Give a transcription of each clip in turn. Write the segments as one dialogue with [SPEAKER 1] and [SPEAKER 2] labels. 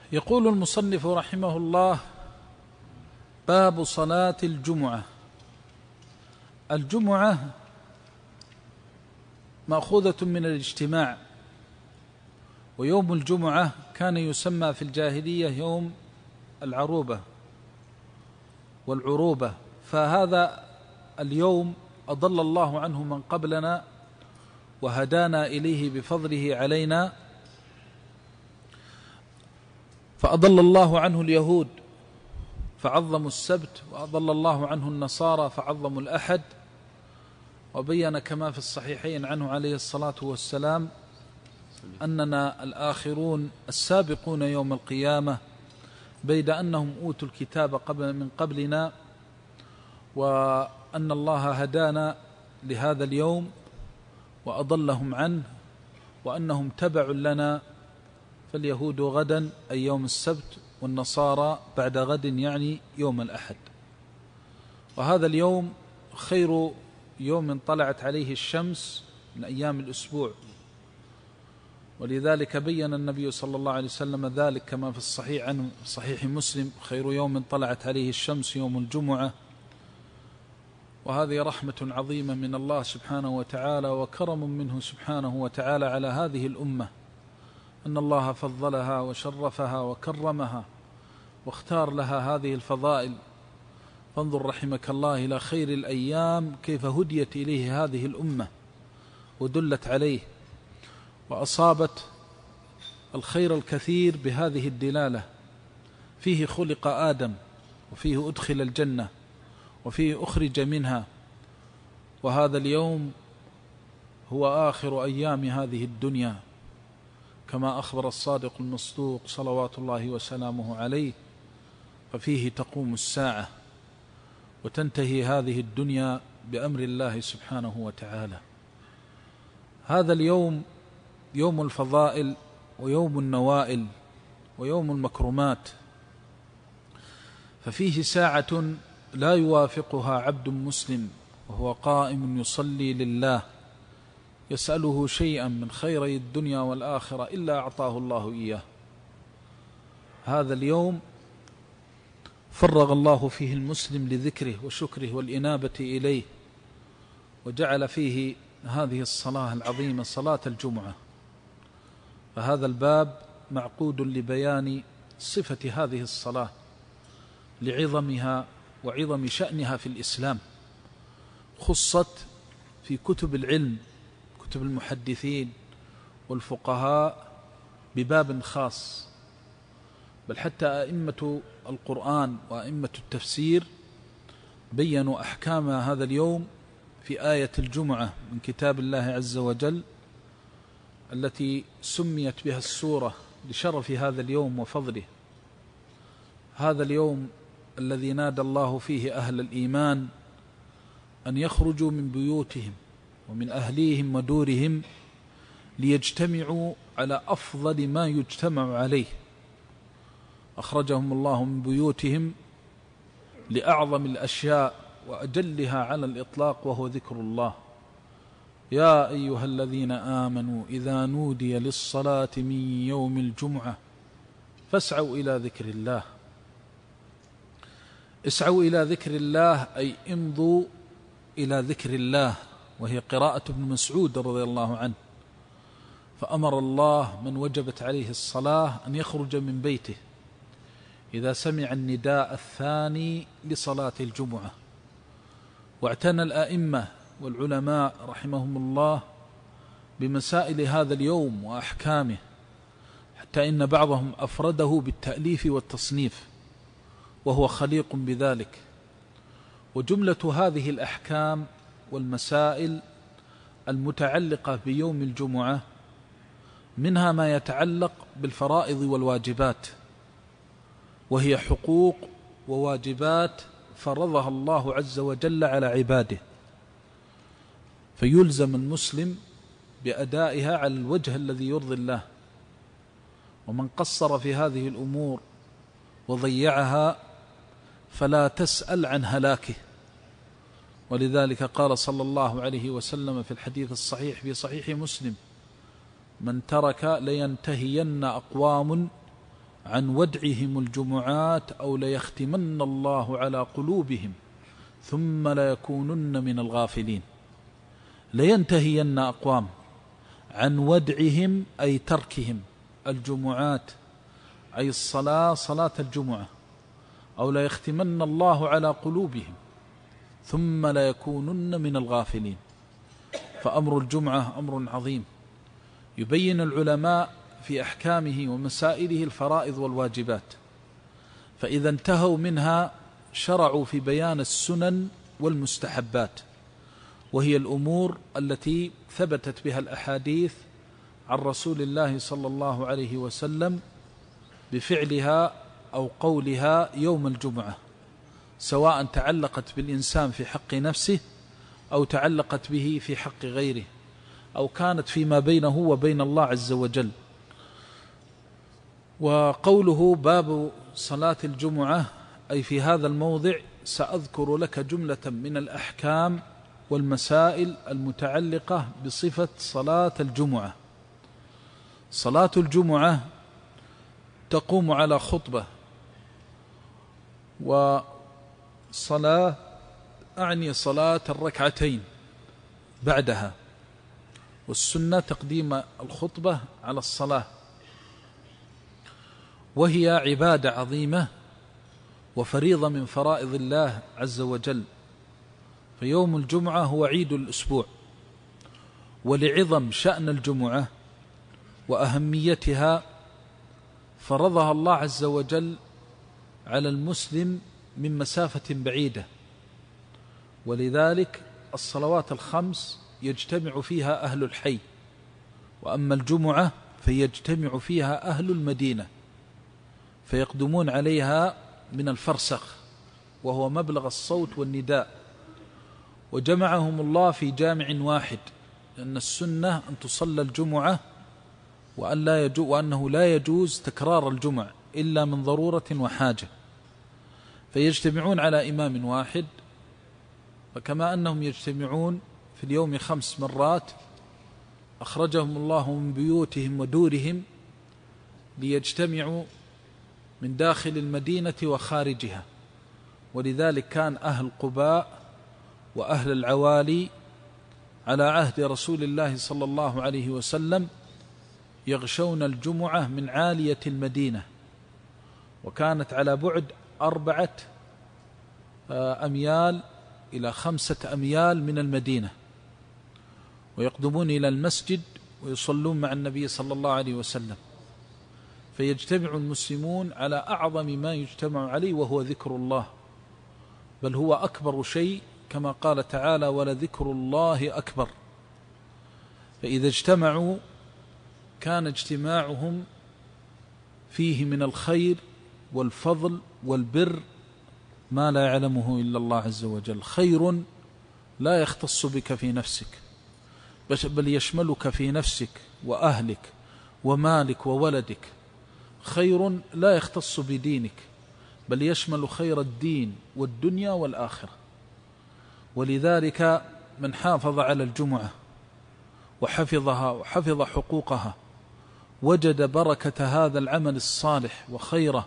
[SPEAKER 1] يقول المصنف رحمه الله: باب صلاة الجمعة. الجمعة مأخوذة من الاجتماع، ويوم الجمعة كان يسمى في الجاهلية يوم العروبة والعروبة، فهذا اليوم أضل الله عنه من قبلنا وهدانا إليه بفضله علينا، فأضل الله عنه اليهود فعظموا السبت، وأضل الله عنه النصارى فعظموا الأحد. وبين كما في الصحيحين عنه عليه الصلاة والسلام أننا الآخرون السابقون يوم القيامة، بيد أنهم أوتوا الكتاب من قبلنا، وأن الله هدانا لهذا اليوم وأضلهم عنه، وأنهم تبع لنا، فاليهود غدا أي يوم السبت، والنصارى بعد غد يعني يوم الأحد. وهذا اليوم خير يوم طلعت عليه الشمس من أيام الأسبوع، ولذلك بين النبي صلى الله عليه وسلم ذلك كما في الصحيح عنه صحيح مسلم: خير يوم طلعت عليه الشمس يوم الجمعة. وهذه رحمة عظيمة من الله سبحانه وتعالى وكرم منه سبحانه وتعالى على هذه الأمة، أن الله فضلها وشرفها وكرمها واختار لها هذه الفضائل. فانظر رحمك الله إلى خير الأيام كيف هديت إليه هذه الأمة ودلت عليه، وأصابت الخير الكثير بهذه الدلالة. فيه خلق آدم، وفيه أدخل الجنة، وفيه أخرج منها، وهذا اليوم هو آخر أيام هذه الدنيا، كما أخبر الصادق المصدوق صلوات الله وسلامه عليه: ففيه تقوم الساعة وتنتهي هذه الدنيا بأمر الله سبحانه وتعالى. هذا اليوم يوم الفضائل ويوم النوائل ويوم المكرمات، ففيه ساعة لا يوافقها عبد مسلم وهو قائم يصلي لله يسأله شيئا من خيري الدنيا والآخرة إلا أعطاه الله إياه. هذا اليوم فرغ الله فيه المسلم لذكره وشكره والإنابة إليه، وجعل فيه هذه الصلاة العظيمة صلاة الجمعة. فهذا الباب معقود لبيان صفة هذه الصلاة لعظمها وعظم شأنها في الإسلام. خصت في كتب العلم، كتب المحدثين والفقهاء، بباب خاص، بل حتى أئمة القرآن وأئمة التفسير بيّنوا أحكام هذا اليوم في آية الجمعة من كتاب الله عز وجل، التي سميت بها السورة لشرف هذا اليوم وفضله. هذا اليوم الذي نادى الله فيه أهل الإيمان أن يخرجوا من بيوتهم ومن أهليهم ودورهم ليجتمعوا على أفضل ما يجتمع عليه. أخرجهم الله من بيوتهم لأعظم الأشياء وأجلها على الإطلاق، وهو ذكر الله. يا أيها الذين آمنوا إذا نودي للصلاة من يوم الجمعة فاسعوا إلى ذكر الله. اسعوا إلى ذكر الله أي امضوا إلى ذكر الله، وهي قراءة ابن مسعود رضي الله عنه. فأمر الله من وجبت عليه الصلاة أن يخرج من بيته إذا سمع النداء الثاني لصلاة الجمعة. واعتنى الأئمة والعلماء رحمهم الله بمسائل هذا اليوم وأحكامه، حتى إن بعضهم أفرده بالتأليف والتصنيف، وهو خليق بذلك. وجملة هذه الأحكام والمسائل المتعلقة بيوم الجمعة منها ما يتعلق بالفرائض والواجبات، وهي حقوق وواجبات فرضها الله عز وجل على عباده، فيلزم المسلم بأدائها على الوجه الذي يرضي الله. ومن قصر في هذه الأمور وضيعها فلا تسأل عن هلاكه. ولذلك قال صلى الله عليه وسلم في الحديث الصحيح في صحيح مسلم: من ترك لينتهين أقوام عن ودعهم الجمعات أو ليختمن الله على قلوبهم ثم ليكونن من الغافلين. لينتهين أقوام عن ودعهم أي تركهم الجمعات أي الصلاة صلاة الجمعة، أو ليختمن الله على قلوبهم ثم ليكونن من الغافلين. فأمر الجمعة أمر عظيم، يبين العلماء في أحكامه ومسائله الفرائض والواجبات، فإذا انتهوا منها شرعوا في بيان السنن والمستحبات، وهي الأمور التي ثبتت بها الأحاديث عن رسول الله صلى الله عليه وسلم بفعلها أو قولها يوم الجمعة، سواء تعلقت بالإنسان في حق نفسه أو تعلقت به في حق غيره، أو كانت فيما بينه وبين الله عز وجل. وقوله باب صلاة الجمعة أي في هذا الموضع سأذكر لك جملة من الأحكام والمسائل المتعلقة بصفة صلاة الجمعة. صلاة الجمعة تقوم على خطبة، وصلاة أعني صلاة الركعتين بعدها، والسنة تقديم الخطبة على الصلاة، وهي عبادة عظيمة وفريضة من فرائض الله عز وجل. فيوم الجمعة هو عيد الأسبوع، ولعظم شأن الجمعة وأهميتها فرضها الله عز وجل على المسلم من مسافة بعيدة، ولذلك الصلوات الخمس يجتمع فيها أهل الحي، وأما الجمعة فيجتمع فيها أهل المدينة فيقدمون عليها من الفرسخ وهو مبلغ الصوت والنداء، وجمعهم الله في جامع واحد، لأن السنة أن تصلى الجمعة وأنه لا يجوز تكرار الجمع إلا من ضرورة وحاجة، فيجتمعون على إمام واحد. فكما أنهم يجتمعون في اليوم 5 مرات أخرجهم الله من بيوتهم ودورهم ليجتمعوا من داخل المدينة وخارجها، ولذلك كان أهل قباء وأهل العوالي على عهد رسول الله صلى الله عليه وسلم يغشون الجمعة من عالية المدينة، وكانت على بعد 4 أميال إلى 5 أميال من المدينة، ويقدمون إلى المسجد ويصلون مع النبي صلى الله عليه وسلم، فيجتمع المسلمون على أعظم ما يجتمع عليه وهو ذكر الله، بل هو أكبر شيء كما قال تعالى ولذكر الله أكبر. فإذا اجتمعوا كان اجتماعهم فيه من الخير والفضل والبر ما لا يعلمه إلا الله عز وجل. خير لا يختص بك في نفسك بل يشملك في نفسك وأهلك ومالك وولدك. خير لا يختص بدينك بل يشمل خير الدين والدنيا والآخرة. ولذلك من حافظ على الجمعة وحفظها وحفظ حقوقها وجد بركة هذا العمل الصالح وخيره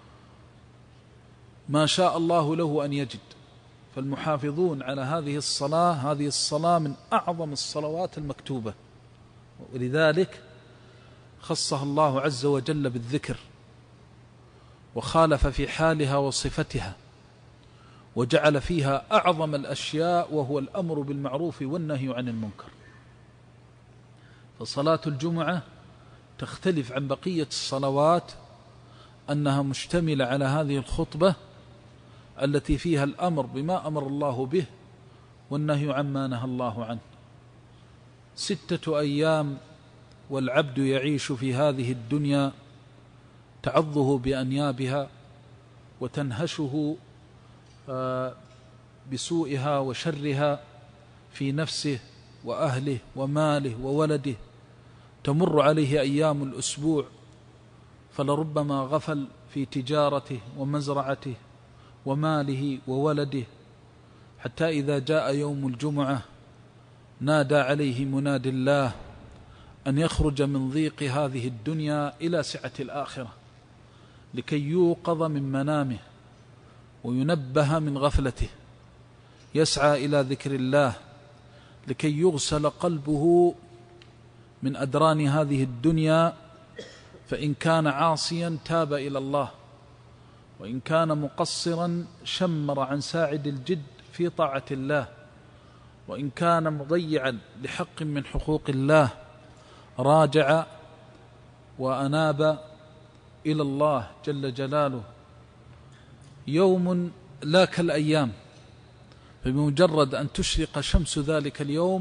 [SPEAKER 1] ما شاء الله له أن يجد. فالمحافظون على هذه الصلاة من أعظم الصلوات المكتوبة، ولذلك خصها الله عز وجل بالذكر وخالف في حالها وصفتها، وجعل فيها أعظم الأشياء وهو الأمر بالمعروف والنهي عن المنكر. فصلاة الجمعة تختلف عن بقية الصلوات أنها مشتملة على هذه الخطبة التي فيها الأمر بما أمر الله به والنهي عما نهى الله عنه. 6 أيام والعبد يعيش في هذه الدنيا تعضه بأنيابها وتنهشه بسوءها وشرها في نفسه وأهله وماله وولده. تمر عليه أيام الأسبوع فلربما غفل في تجارته ومزرعته وماله وولده، حتى إذا جاء يوم الجمعة نادى عليه مناد الله أن يخرج من ضيق هذه الدنيا إلى سعة الآخرة، لكي يوقظ من منامه وينبه من غفلته، يسعى إلى ذكر الله لكي يغسل قلبه من أدران هذه الدنيا، فإن كان عاصيا تاب إلى الله، وإن كان مقصرا شمر عن ساعد الجد في طاعة الله، وإن كان مضيعا لحق من حقوق الله راجع وأناب إلى الله جل جلاله. يوم لا كالأيام، فبمجرد أن تشرق شمس ذلك اليوم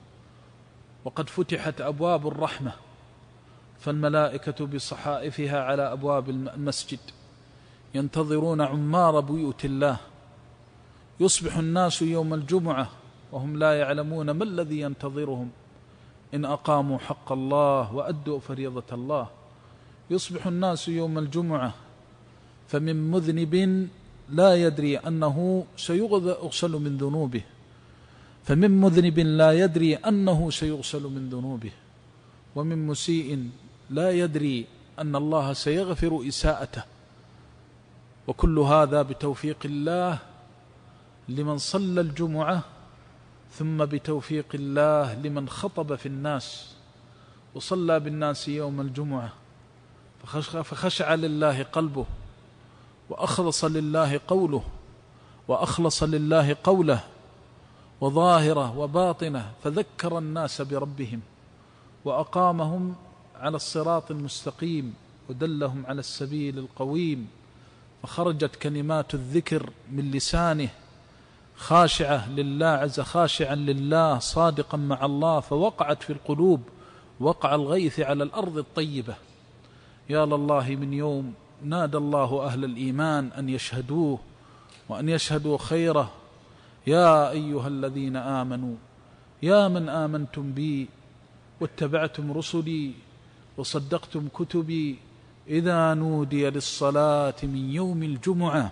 [SPEAKER 1] وقد فتحت أبواب الرحمة، فالملائكة بصحائفها على أبواب المسجد ينتظرون عمار بيوت الله. يصبح الناس يوم الجمعة وهم لا يعلمون ما الذي ينتظرهم إن أقاموا حق الله وأدوا فريضة الله. يصبح الناس يوم الجمعة فمن مذنب لا يدري أنه سيغسل من ذنوبه، فمن مذنب لا يدري أنه سيغسل من ذنوبه، ومن مسيء لا يدري أن الله سيغفر إساءته. وكل هذا بتوفيق الله لمن صلى الجمعة، ثم بتوفيق الله لمن خطب في الناس وصلى بالناس يوم الجمعة، فخشع لله قلبه، وأخلص لله قوله، وأخلص لله قوله وظاهره وباطنه، فذكر الناس بربهم وأقامهم على الصراط المستقيم ودلهم على السبيل القويم، فخرجت كلمات الذكر من لسانه خاشعة لله خاشعا لله صادقا مع الله، فوقعت في القلوب وقع الغيث على الأرض الطيبة. يا لله من يوم نادى الله أهل الإيمان أن يشهدوه وأن يشهدوا خيره. يا أيها الذين آمنوا، يا من آمنتم بي واتبعتم رسلي وصدقتم كتبي، إذا نودي للصلاة من يوم الجمعة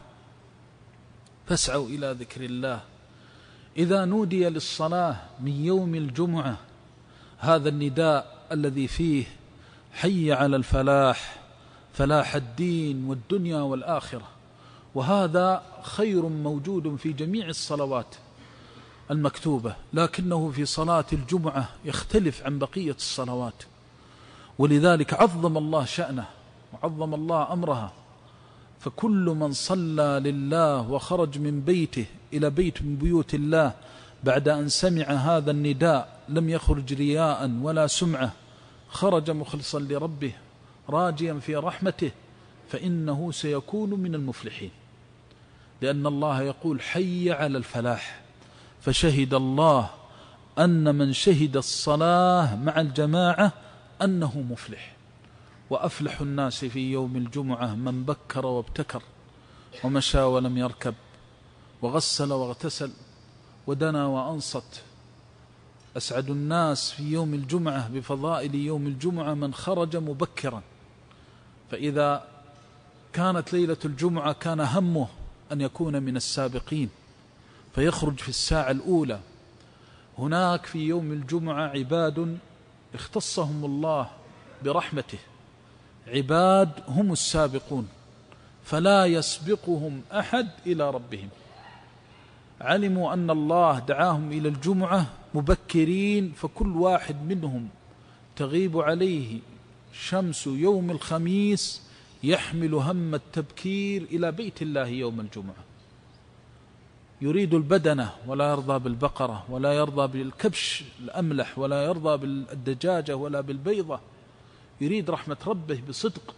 [SPEAKER 1] فاسعوا إلى ذكر الله. إذا نودي للصلاة من يوم الجمعة، هذا النداء الذي فيه حي على الفلاح، فلاح الدين والدنيا والآخرة، وهذا خير موجود في جميع الصلوات المكتوبة، لكنه في صلاة الجمعة يختلف عن بقية الصلوات، ولذلك عظم الله شأنه وعظم الله أمرها. فكل من صلى لله وخرج من بيته إلى بيت من بيوت الله بعد أن سمع هذا النداء لم يخرج رياء ولا سمعة، خرج مخلصا لربه راجيا في رحمته، فإنه سيكون من المفلحين، لأن الله يقول حي على الفلاح. فشهد الله أن من شهد الصلاة مع الجماعة أنه مفلح. وأفلح الناس في يوم الجمعة من بكر وابتكر ومشى ولم يركب وغسل واغتسل ودنا وأنصت. أسعد الناس في يوم الجمعة بفضائل يوم الجمعة من خرج مبكرا، فإذا كانت ليلة الجمعة كان همه أن يكون من السابقين فيخرج في الساعة الأولى. هناك في يوم الجمعة عباد اختصهم الله برحمته، عباد هم السابقون فلا يسبقهم أحد إلى ربهم، علموا أن الله دعاهم إلى الجمعة مبكرين، فكل واحد منهم تغيب عليه شمس يوم الخميس يحمل هم التبكير إلى بيت الله يوم الجمعة، يريد البدنة ولا يرضى بالبقرة ولا يرضى بالكبش الأملح ولا يرضى بالدجاجة ولا بالبيضة، يريد رحمة ربه بصدق.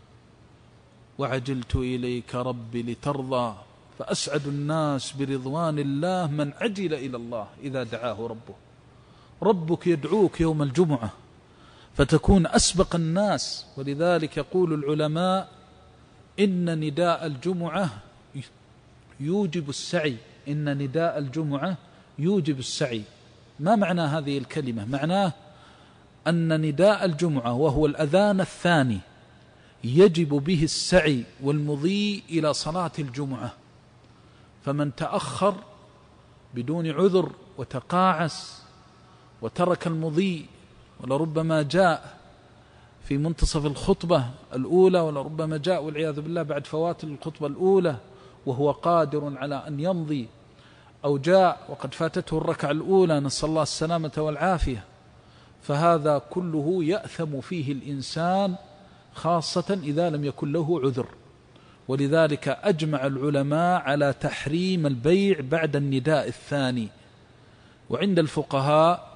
[SPEAKER 1] وعجلت إليك ربي لترضى، فأسعد الناس برضوان الله من عجل إلى الله إذا دعاه ربه. ربك يدعوك يوم الجمعة فتكون أسبق الناس، ولذلك يقول العلماء إن نداء الجمعة يوجب السعي. إن نداء الجمعة يوجب السعي. ما معنى هذه الكلمة؟ معناه أن نداء الجمعة وهو الأذان الثاني يجب به السعي والمضي إلى صلاة الجمعة، فمن تأخر بدون عذر وتقاعس وترك المضي ولربما جاء في منتصف الخطبة الأولى، ولربما جاء والعياذ بالله بعد فوات الخطبة الأولى وهو قادر على أن يمضي، أو جاء وقد فاتته الركعة الأولى، نسأل الله السلامة والعافية، فهذا كله يأثم فيه الإنسان، خاصة إذا لم يكن له عذر. ولذلك أجمع العلماء على تحريم البيع بعد النداء الثاني. وعند الفقهاء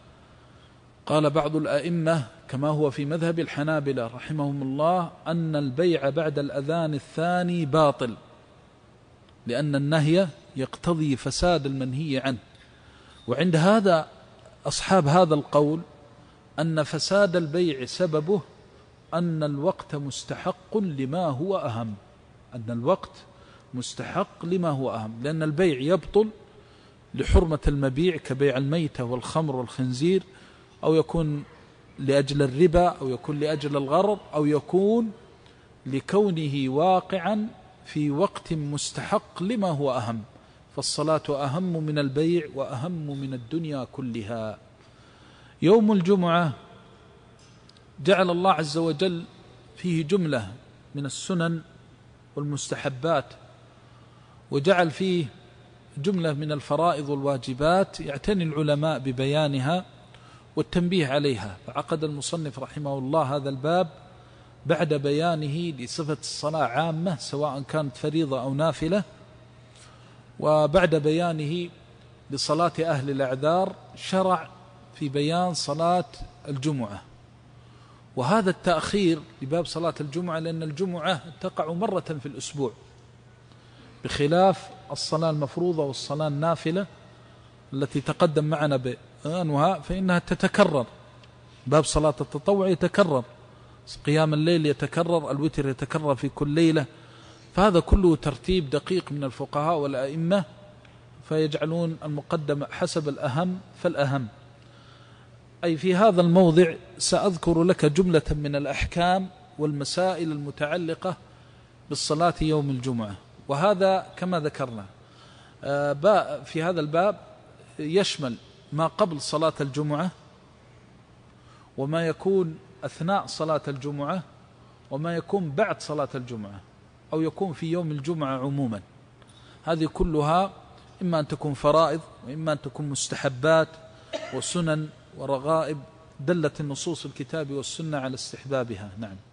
[SPEAKER 1] قال بعض الأئمة كما هو في مذهب الحنابلة رحمهم الله أن البيع بعد الأذان الثاني باطل، لأن النهي يقتضي فساد المنهي عنه. وعند هذا أصحاب هذا القول أن فساد البيع سببه أن الوقت مستحق لما هو أهم، أن الوقت مستحق لما هو أهم، لأن البيع يبطل لحرمة المبيع كبيع الميتة والخمر والخنزير، أو يكون لأجل الربا، أو يكون لأجل الغرض، أو يكون لكونه واقعا في وقت مستحق لما هو أهم. فالصلاة أهم من البيع وأهم من الدنيا كلها. يوم الجمعة جعل الله عز وجل فيه جملة من السنن والمستحبات، وجعل فيه جملة من الفرائض والواجبات يعتني العلماء ببيانها والتنبيه عليها. فعقد المصنف رحمه الله هذا الباب بعد بيانه لصفة الصلاة عامة سواء كانت فريضة أو نافلة، وبعد بيانه لصلاة أهل الأعذار شرع في بيان صلاة الجمعة. وهذا التأخير لباب صلاة الجمعة لأن الجمعة تقع مرة في الأسبوع، بخلاف الصلاة المفروضة والصلاة النافلة التي تقدم معنا بأنها فإنها تتكرر. باب صلاة التطوع يتكرر، قيام الليل يتكرر، الوتر يتكرر في كل ليلة. فهذا كله ترتيب دقيق من الفقهاء والأئمة، فيجعلون المقدم حسب الأهم فالأهم. أي في هذا الموضع سأذكر لك جملة من الأحكام والمسائل المتعلقة بالصلاة يوم الجمعة. وهذا كما ذكرنا في هذا الباب يشمل ما قبل صلاة الجمعة، وما يكون أثناء صلاة الجمعة، وما يكون بعد صلاة الجمعة، أو يكون في يوم الجمعة عموما. هذه كلها إما أن تكون فرائض، وإما أن تكون مستحبات وسنن ورغائب دلت النصوص الكتاب والسنة على استحبابها. نعم.